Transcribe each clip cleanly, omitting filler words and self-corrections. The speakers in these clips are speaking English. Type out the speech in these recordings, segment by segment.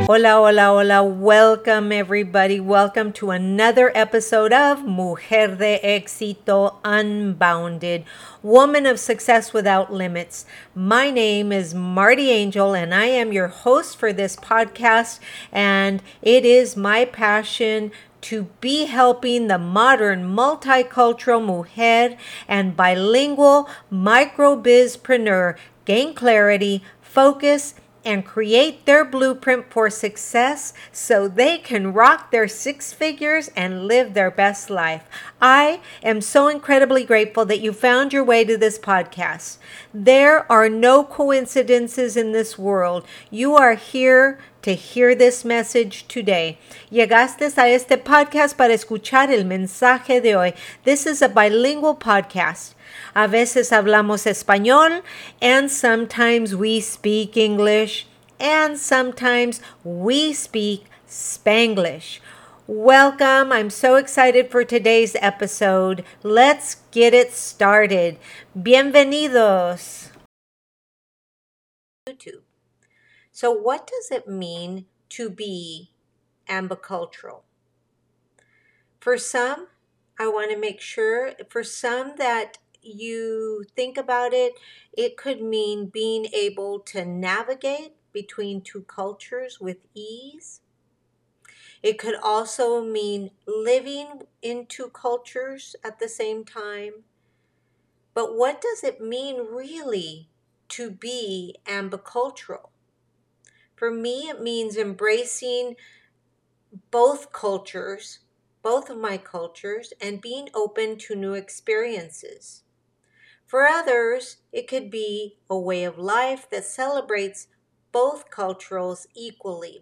Hola, hola, hola. Welcome, everybody. Welcome to another episode of Mujer de Éxito Unbounded, Woman of Success Without Limits. My name is Marty Angel, and I am your host for this podcast. And it is my passion to be helping the modern multicultural mujer and bilingual microbizpreneur gain clarity, focus, and create their blueprint for success so they can rock their six figures and live their best life. I am so incredibly grateful that you found your way to this podcast. There are no coincidences in this world. You are here to hear this message today. Llegaste a este podcast para escuchar el mensaje de hoy. This is a bilingual podcast. A veces hablamos español, and sometimes we speak English, and sometimes we speak Spanglish. Welcome. I'm so excited for today's episode. Let's get it started. Bienvenidos. YouTube. So what does it mean to be ambicultural? For some, I want to make sure, for some that you think about it, it could mean being able to navigate between two cultures with ease. It could also mean living in two cultures at the same time. But what does it mean really to be ambicultural? For me, it means embracing both cultures, both of my cultures, and being open to new experiences. For others, it could be a way of life that celebrates both cultures equally.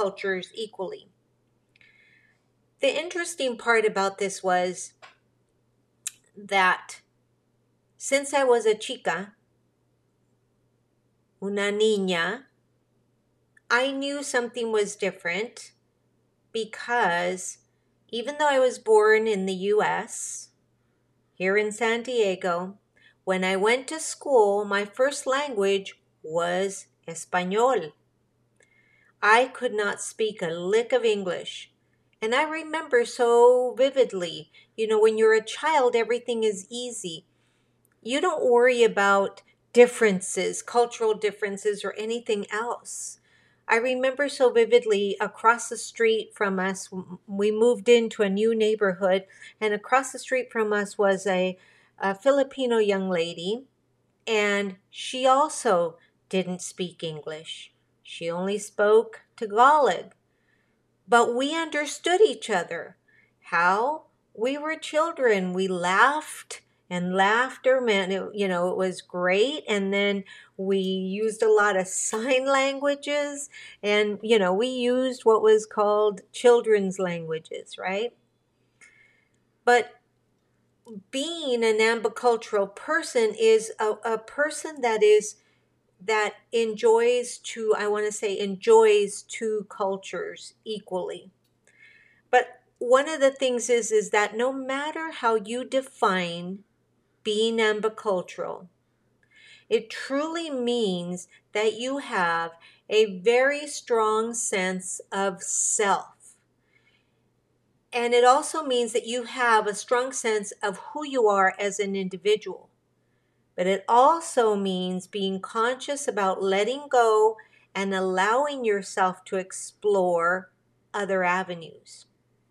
The interesting part about this was that since I was a chica, una niña, I knew something was different because even though I was born in the U.S., here in San Diego, when I went to school, my first language was Espanol. I could not speak a lick of English. And I remember so vividly, when you're a child, everything is easy. You don't worry about differences, cultural differences, or anything else. I remember so vividly across the street from us, we moved into a new neighborhood, and across the street from us was a Filipino young lady, and she also didn't speak English. She only spoke Tagalog. But we understood each other. How? We were children. We laughed, and laughter meant, it was great. And then we used a lot of sign languages, and, we used what was called children's languages, right? But being an ambicultural person is a person that enjoys two cultures equally. But one of the things is that no matter how you define being ambicultural, it truly means that you have a very strong sense of self. And it also means that you have a strong sense of who you are as an individual. But it also means being conscious about letting go and allowing yourself to explore other avenues.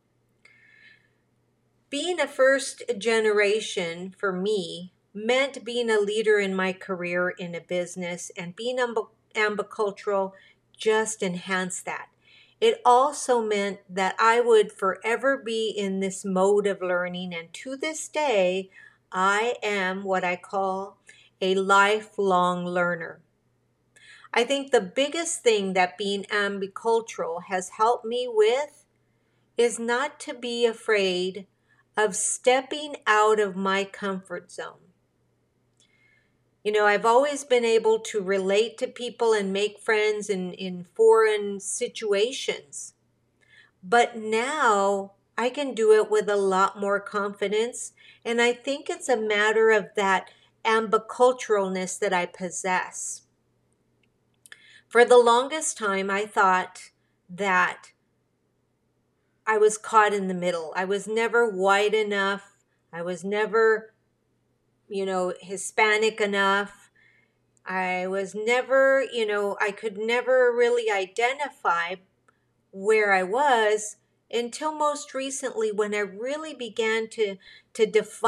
Being a first generation for me meant being a leader in my career in a business, and being ambicultural just enhanced that. It also meant that I would forever be in this mode of learning, and to this day, I am what I call a lifelong learner. I think the biggest thing that being ambicultural has helped me with is not to be afraid of stepping out of my comfort zone. I've always been able to relate to people and make friends in foreign situations. But now I can do it with a lot more confidence. And I think it's a matter of that ambiculturalness that I possess. For the longest time, I thought that I was caught in the middle. I was never white enough. I was never, Hispanic enough. I was never, I could never really identify where I was until most recently when I really began to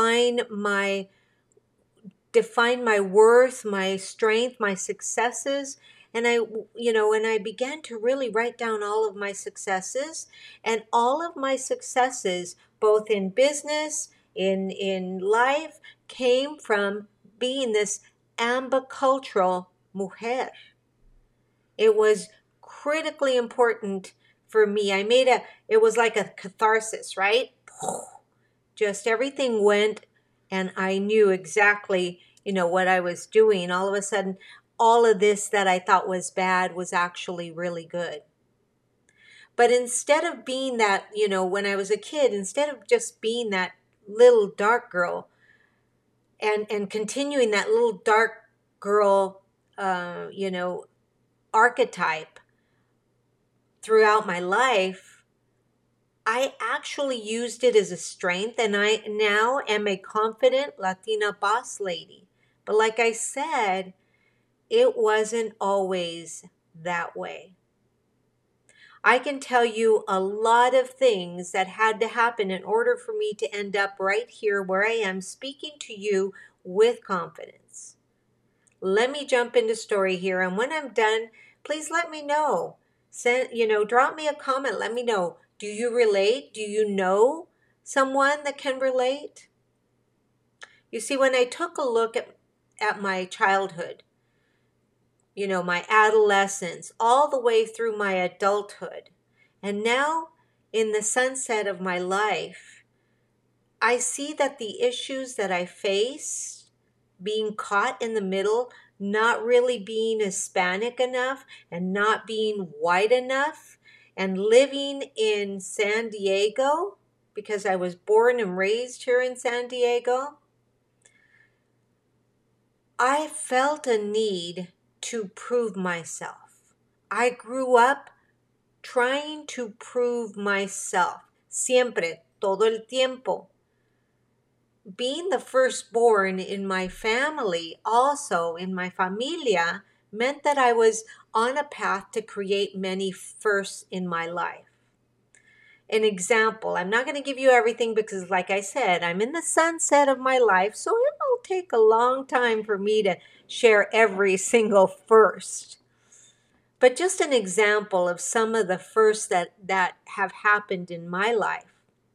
define my worth, my strength, my successes. And I began to really write down all of my successes, and all of my successes, both in business, in life, came from being this ambicultural mujer. It was critically important for me. It was like a catharsis, right? Just everything went, and I knew exactly, what I was doing. All of a sudden, all of this that I thought was bad was actually really good. But instead of being that, when I was a kid, instead of just being that little dark girl and continuing that little dark girl, archetype throughout my life, I actually used it as a strength, and I now am a confident Latina boss lady. But like I said, it wasn't always that way. I can tell you a lot of things that had to happen in order for me to end up right here where I am speaking to you with confidence. Let me jump into story here, and when I'm done, please let me know. Drop me a comment. Let me know. Do you relate? Do you know someone that can relate? You see, when I took a look at my childhood, my adolescence, all the way through my adulthood, and now in the sunset of my life, I see that the issues that I faced, being caught in the middle, not really being Hispanic enough and not being white enough, and living in San Diego, because I was born and raised here in San Diego, I felt a need to prove myself. I grew up trying to prove myself, siempre, todo el tiempo. Being the firstborn in my family, also in my familia, meant that I was on a path to create many firsts in my life. An example, I'm not going to give you everything because, like I said, I'm in the sunset of my life, so it will take a long time for me to share every single first. But just an example of some of the firsts that have happened in my life.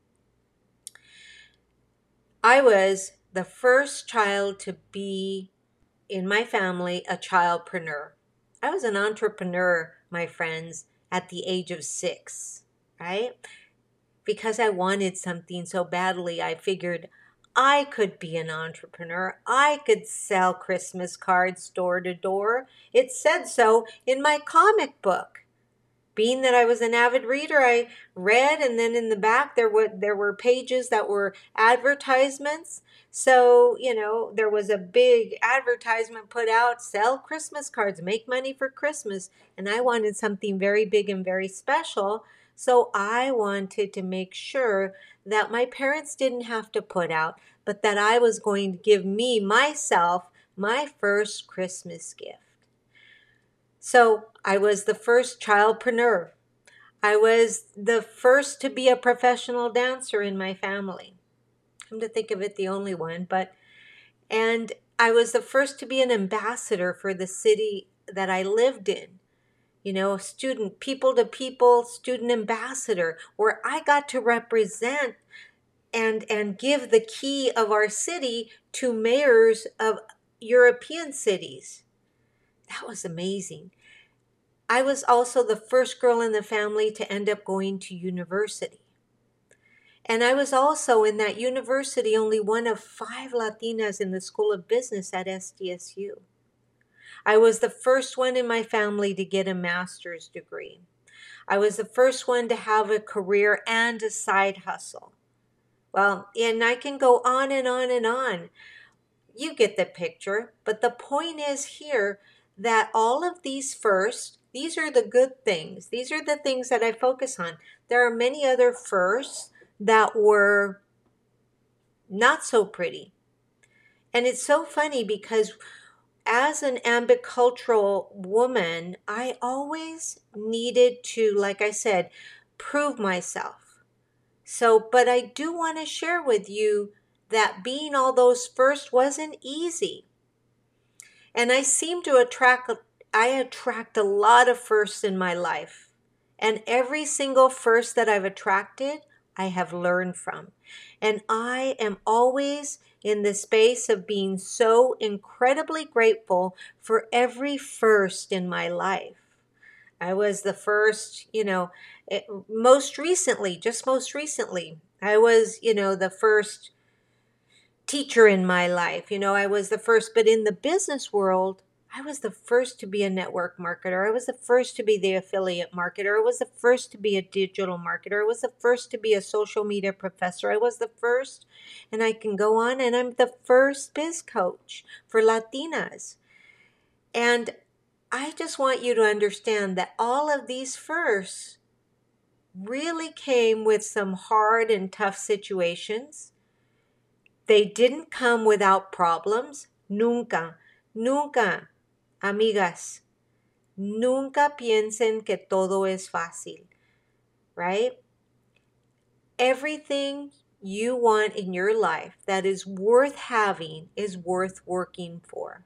I was the first child to be in my family a childpreneur. I was an entrepreneur, my friends, at the age of 6, right? Because I wanted something so badly, I figured I could be an entrepreneur. I could sell Christmas cards door to door. It said so in my comic book. Being that I was an avid reader, I read, and then in the back there were pages that were advertisements. So, there was a big advertisement put out, sell Christmas cards, make money for Christmas. And I wanted something very big and very special. So I wanted to make sure that my parents didn't have to put out, but that I was going to give myself, my first Christmas gift. So I was the first childpreneur. I was the first to be a professional dancer in my family. Come to think of it, the only one. And I was the first to be an ambassador for the city that I lived in. Student, people to people, student ambassador, where I got to represent and give the key of our city to mayors of European cities. That was amazing. I was also the first girl in the family to end up going to university. And I was also in that university only one of 5 Latinas in the School of Business at SDSU. I was the first one in my family to get a master's degree. I was the first one to have a career and a side hustle. Well, and I can go on and on and on. You get the picture. But the point is here that all of these firsts These are the good things. These are the things that I focus on. There are many other firsts that were not so pretty. And it's so funny because as an ambicultural woman, I always needed to, like I said, prove myself. So, but I do want to share with you that being all those first wasn't easy. And I attract a lot of firsts in my life. And every single first that I've attracted, I have learned from. And I am always in the space of being so incredibly grateful for every first in my life. I was the first, most recently, I was, the first teacher in my life. I was the first, but in the business world, I was the first to be a network marketer. I was the first to be the affiliate marketer. I was the first to be a digital marketer. I was the first to be a social media professor. I was the first, and I can go on, and I'm the first biz coach for Latinas. And I just want you to understand that all of these firsts really came with some hard and tough situations. They didn't come without problems. Nunca, nunca, amigas, nunca piensen que todo es fácil, right? Everything you want in your life that is worth having is worth working for.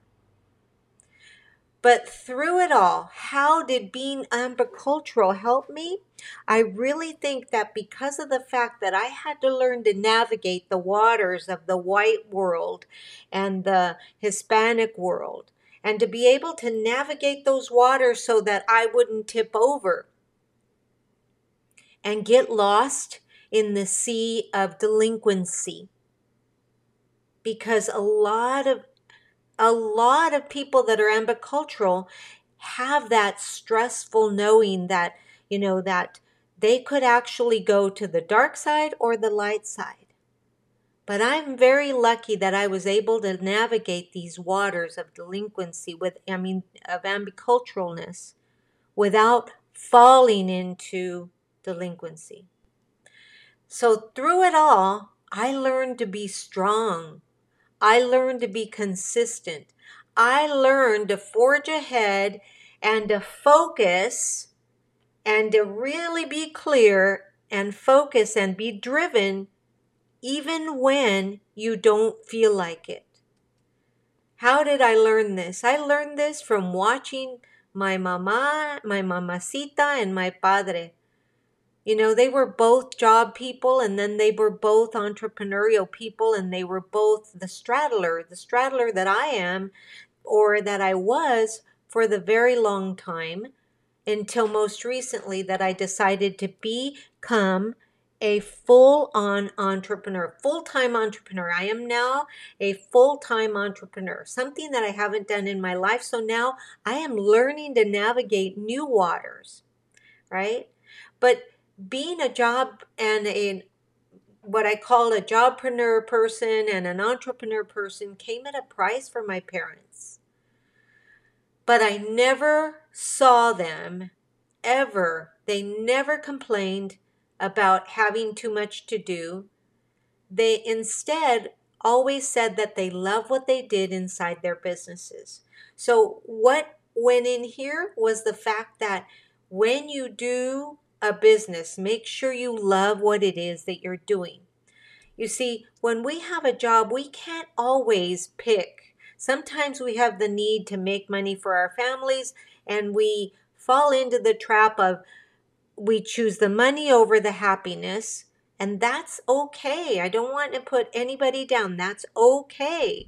But through it all, how did being ambicultural help me? I really think that because of the fact that I had to learn to navigate the waters of the white world and the Hispanic world, and to be able to navigate those waters so that I wouldn't tip over and get lost in the sea of delinquency. Because a lot of people that are ambicultural have that stressful knowing that, that they could actually go to the dark side or the light side. But I'm very lucky that I was able to navigate these waters of delinquency of ambiculturalness without falling into delinquency. So through it all, I learned to be strong. I learned to be consistent. I learned to forge ahead and to focus and to really be clear and focus and be driven even when you don't feel like it. How did I learn this? I learned this from watching my mama, my mamacita, and my padre. They were both job people, and then they were both entrepreneurial people, and they were both the straddler that I am, or that I was for the very long time, until most recently that I decided to become a full-on entrepreneur, full-time entrepreneur. I am now a full-time entrepreneur, something that I haven't done in my life. So now I am learning to navigate new waters, right? But being a job and what I call a jobpreneur person and an entrepreneur person came at a price for my parents. But I never saw them ever. They never complained about having too much to do. They instead always said that they love what they did inside their businesses. So what went in here was the fact that when you do a business, make sure you love what it is that you're doing. You see, when we have a job, we can't always pick. Sometimes we have the need to make money for our families, and we fall into the trap of we choose the money over the happiness, and that's okay. I don't want to put anybody down. That's okay.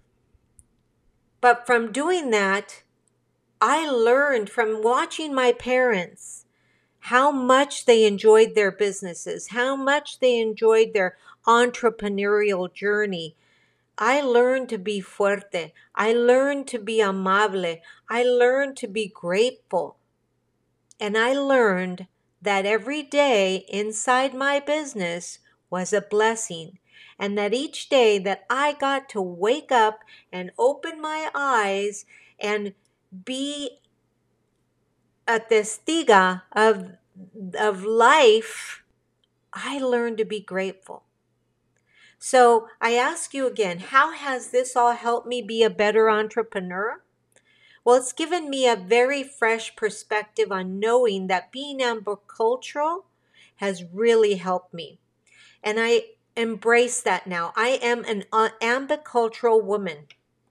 But from doing that, I learned from watching my parents how much they enjoyed their businesses, how much they enjoyed their entrepreneurial journey. I learned to be fuerte. I learned to be amable. I learned to be grateful. And I learned that every day inside my business was a blessing. And that each day that I got to wake up and open my eyes and be a testiga of life, I learned to be grateful. So I ask you again, how has this all helped me be a better entrepreneur? Well, it's given me a very fresh perspective on knowing that being ambicultural has really helped me. And I embrace that now. I am an ambicultural woman.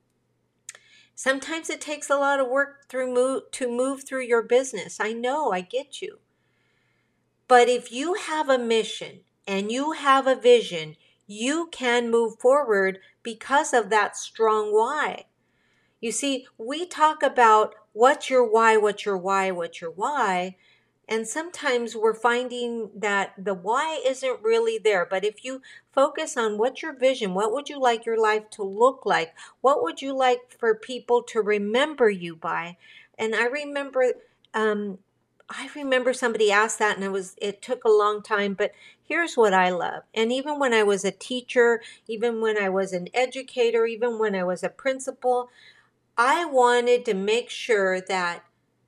Sometimes it takes a lot of work to move through your business. I know, I get you. But if you have a mission and you have a vision, you can move forward because of that strong why. You see, we talk about what's your why, what's your why, what's your why. And sometimes we're finding that the why isn't really there. But if you focus on what's your vision, what would you like your life to look like? What would you like for people to remember you by? And um, I remember somebody asked that, and it took a long time, but here's what I love. And even when I was a teacher, even when I was an educator, even when I was a principal, I wanted to make sure that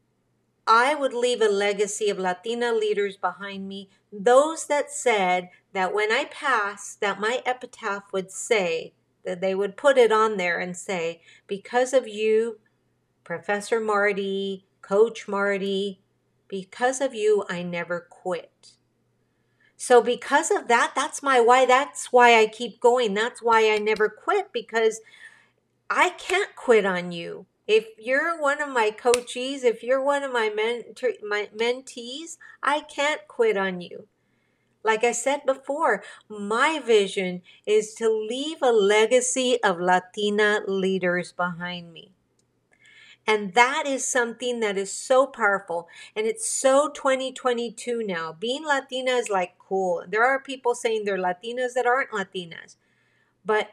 I would leave a legacy of Latina leaders behind me, those that said that when I passed, that my epitaph would say, that they would put it on there and say, because of you, Professor Marty, Coach Marty, because of you, I never quit. So because of that, that's my why. That's why I keep going. That's why I never quit, because I can't quit on you. If you're one of my coachees, if you're one of my mentees, I can't quit on you. Like I said before, my vision is to leave a legacy of Latina leaders behind me. And that is something that is so powerful. And it's so 2022 now. Being Latina is like cool. There are people saying they're Latinas that aren't Latinas. But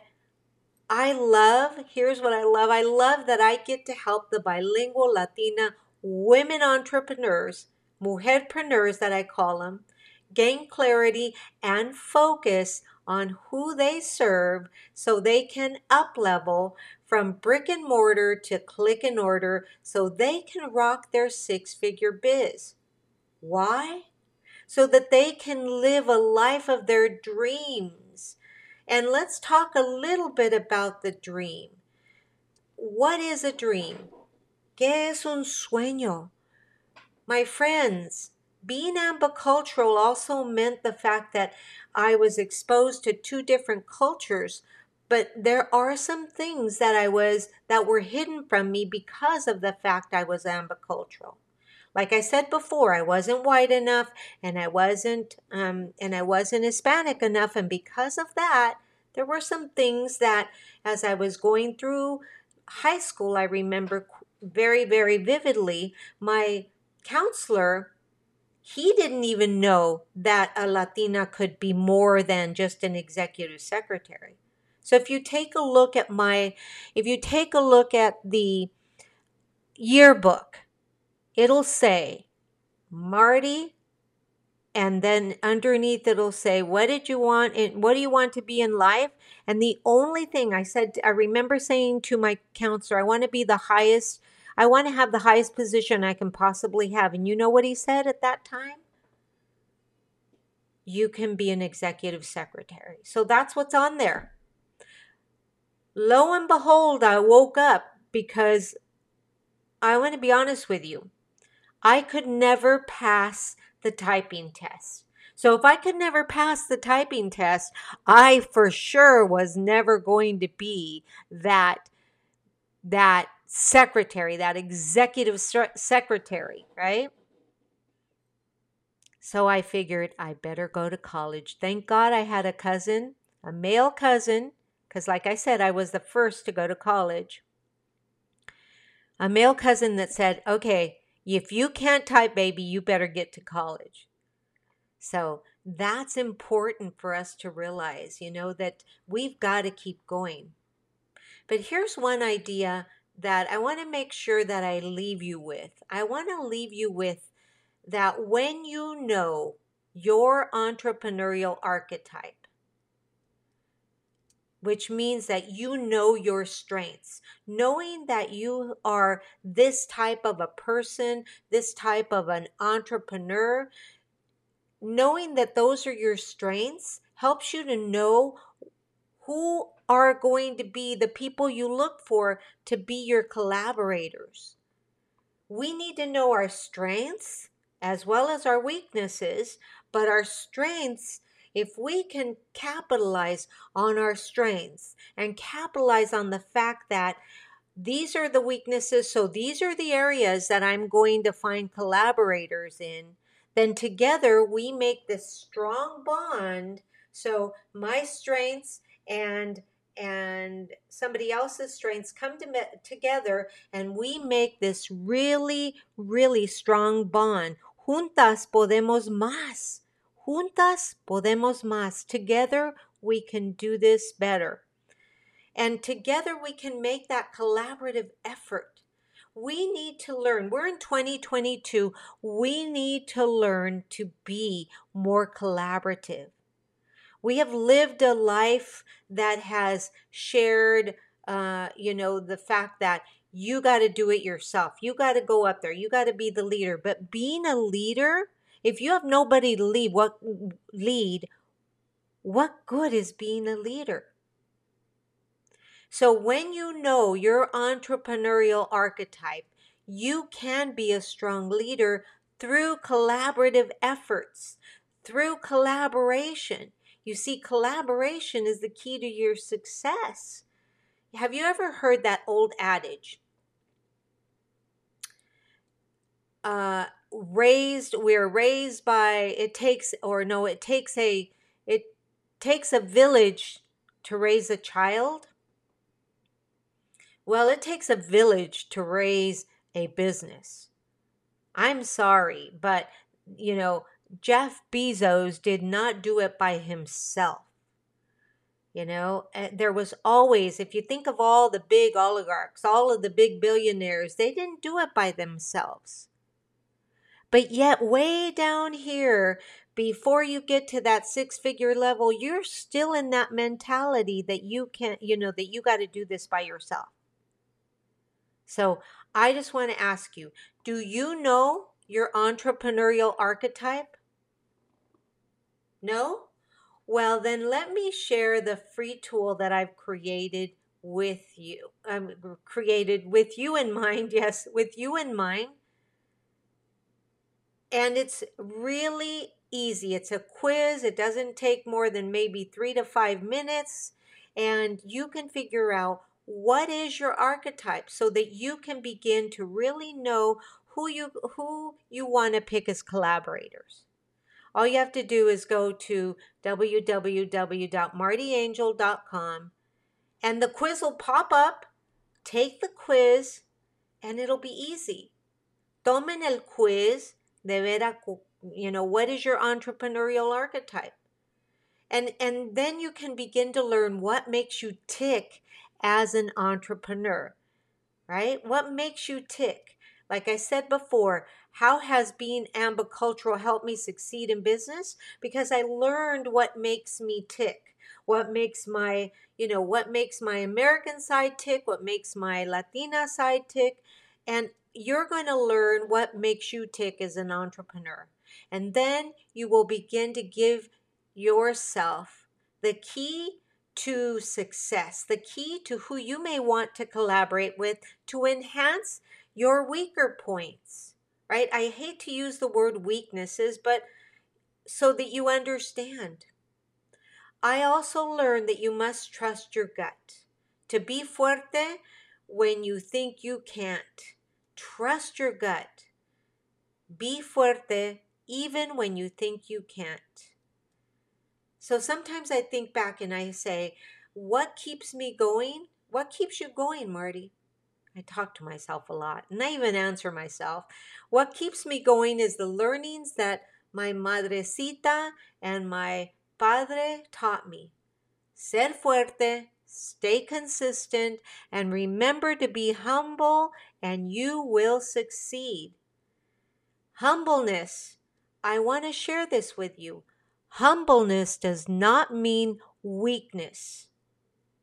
here's what I love. I love that I get to help the bilingual Latina women entrepreneurs, mujerpreneurs that I call them, gain clarity and focus on who they serve so they can up level from brick and mortar to click and order so they can rock their six-figure biz. Why? So that they can live a life of their dreams. And let's talk a little bit about the dream. What is a dream? ¿Qué es un sueño? My friends, being ambicultural also meant the fact that I was exposed to two different cultures, but there are some things that were hidden from me because of the fact I was ambicultural. Like I said before, I wasn't white enough, and I wasn't Hispanic enough, and because of that, there were some things that, as I was going through high school, I remember very, very vividly. My counselor, he didn't even know that a Latina could be more than just an executive secretary. So if you take a look at the yearbook, it'll say Marty, and then underneath it'll say, what did you want and what do you want to be in life? And the only thing I remember saying to my counselor, I want to have the highest position I can possibly have. And you know what he said at that time? You can be an executive secretary. So that's what's on there. Lo and behold, I woke up because I want to be honest with you. I could never pass the typing test. So if I could never pass the typing test, I for sure was never going to be that secretary, that executive secretary, right? So I figured I better go to college. Thank God I had a male cousin, because like I said, I was the first to go to college. A male cousin that said, okay, if you can't type, baby, you better get to college. So that's important for us to realize, that we've got to keep going. But here's one idea that I want to make sure that I leave you with. I want to leave you with that when you know your entrepreneurial archetype, which means that you know your strengths. Knowing that you are this type of a person, this type of an entrepreneur, knowing that those are your strengths helps you to know who are going to be the people you look for to be your collaborators. We need to know our strengths as well as our weaknesses, but our strengths, if we can capitalize on our strengths and capitalize on the fact that these are the weaknesses, so these are the areas that I'm going to find collaborators in, then together we make this strong bond. So my strengths and somebody else's strengths come together, and we make this really, really strong bond. Juntas podemos más. Juntas podemos más. Together we can do this better. And together we can make that collaborative effort. We need to learn. We're in 2022. We need to learn to be more collaborative. We have lived a life that has shared, the fact that you got to do it yourself. You got to go up there. You got to be the leader. But being a leader, if you have nobody to lead, what good is being a leader? So when you know your entrepreneurial archetype, you can be a strong leader through collaborative efforts, through collaboration. You see, collaboration is the key to your success. Have you ever heard that old adage? We're raised by, it takes a village to raise a child. Well, it takes a village to raise a business. I'm sorry, but Jeff Bezos did not do it by himself. There was always, if you think of all the big oligarchs, all of the big billionaires, they didn't do it by themselves. But yet, way down here, before you get to that 6-figure level, you're still in that mentality that you can't, that you got to do this by yourself. So I just want to ask you, do you know your entrepreneurial archetype? No? Well, then let me share the free tool that I've created with you. Created with you in mind. Yes, with you in mind. And it's really easy. It's a quiz. It doesn't take more than maybe 3 to 5 minutes. And you can figure out what is your archetype so that you can begin to really know who you want to pick as collaborators. All you have to do is go to www.martyangel.com and the quiz will pop up. Take the quiz and it'll be easy. Tomen el quiz de ver what is your entrepreneurial archetype. And then you can begin to learn what makes you tick as an entrepreneur, right? What makes you tick? Like I said before, how has being ambicultural helped me succeed in business? Because I learned what makes me tick. What makes my American side tick, what makes my Latina side tick. And you're going to learn what makes you tick as an entrepreneur. And then you will begin to give yourself the key to success, the key to who you may want to collaborate with to enhance your weaker points, right? I hate to use the word weaknesses, but so that you understand. I also learned that you must trust your gut. To be fuerte when you think you can't. Trust your gut. Be fuerte even when you think you can't. So sometimes I think back and I say, what keeps me going? What keeps you going, Marty? I talk to myself a lot and I even answer myself. What keeps me going is the learnings that my madrecita and my padre taught me. Ser fuerte, stay consistent, and remember to be humble and you will succeed. Humbleness. I want to share this with you. Humbleness does not mean weakness.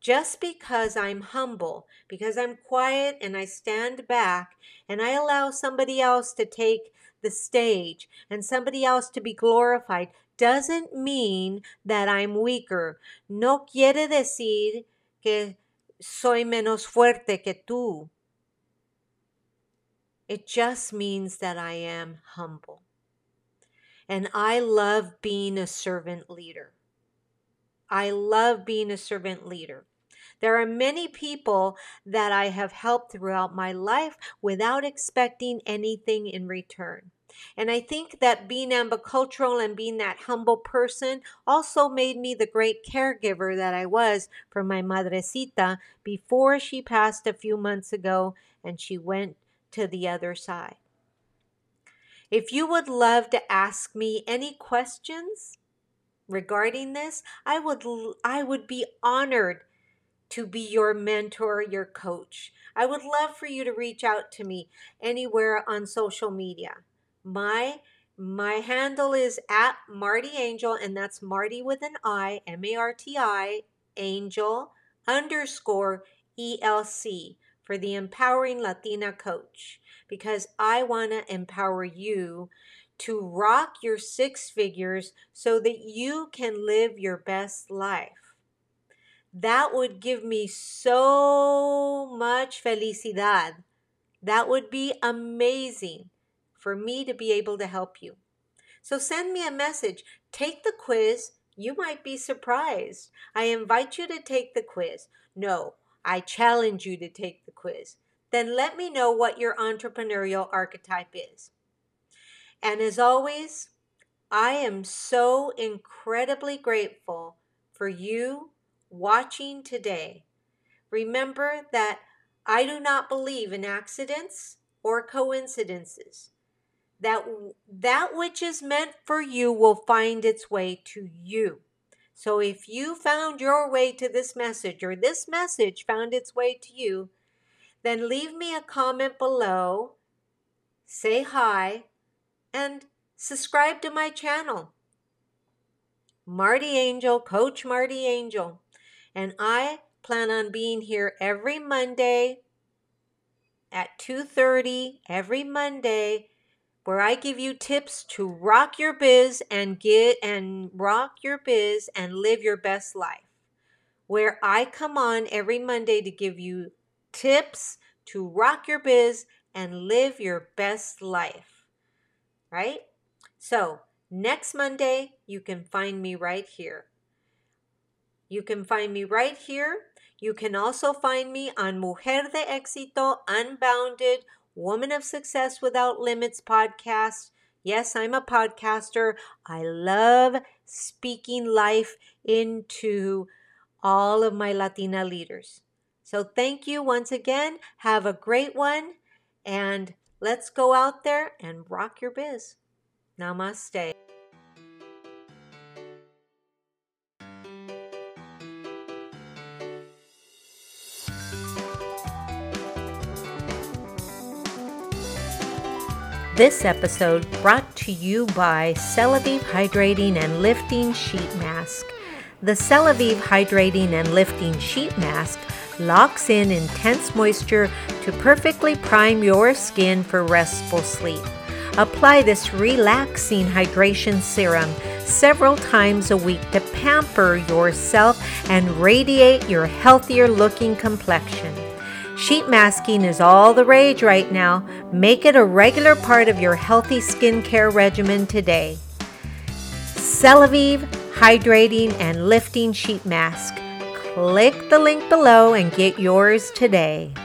Just because I'm humble, because I'm quiet and I stand back and I allow somebody else to take the stage and somebody else to be glorified, doesn't mean that I'm weaker. No quiere decir que soy menos fuerte que tú. It just means that I am humble. And I love being a servant leader. I love being a servant leader. There are many people that I have helped throughout my life without expecting anything in return. And I think that being ambicultural and being that humble person also made me the great caregiver that I was for my madrecita before she passed a few months ago and she went to the other side. If you would love to ask me any questions regarding this, I would be honored to be your mentor, your coach. I would love for you to reach out to me anywhere on social media. My handle is at Marti Angel, and that's Marti with an I, Marti, Angel _ELC for the Empowering Latina Coach, because I want to empower you to rock your six figures so that you can live your best life. That would give me so much felicidad. That would be amazing for me to be able to help you. So send me a message. Take the quiz. You might be surprised. I invite you to take the quiz. No, I challenge you to take the quiz. Then let me know what your entrepreneurial archetype is. And as always, I am so incredibly grateful for you watching today. Remember that I do not believe in accidents or coincidences. That which is meant for you will find its way to you. So if you found your way to this message, or this message found its way to you, then leave me a comment below, say hi, and subscribe to my channel. Marti Angel, Coach Marti Angel. And I plan on being here every Monday at 2:30, every Monday, where I give you tips to rock your biz and live your best life. Where I come on every Monday to give you tips to rock your biz and live your best life. Right? So, next Monday, you can find me right here. You can find me right here. You can also find me on Mujer de Éxito Unbounded, Woman of Success Without Limits podcast. Yes, I'm a podcaster. I love speaking life into all of my Latina leaders. So thank you once again. Have a great one. And let's go out there and rock your biz. Namaste. This episode brought to you by Celavive Hydrating and Lifting Sheet Mask. The Celavive Hydrating and Lifting Sheet Mask locks in intense moisture to perfectly prime your skin for restful sleep. Apply this relaxing hydration serum several times a week to pamper yourself and radiate your healthier looking complexion. Sheet masking is all the rage right now. Make it a regular part of your healthy skincare regimen today. Celavive Hydrating and Lifting Sheet Mask. Click the link below and get yours today.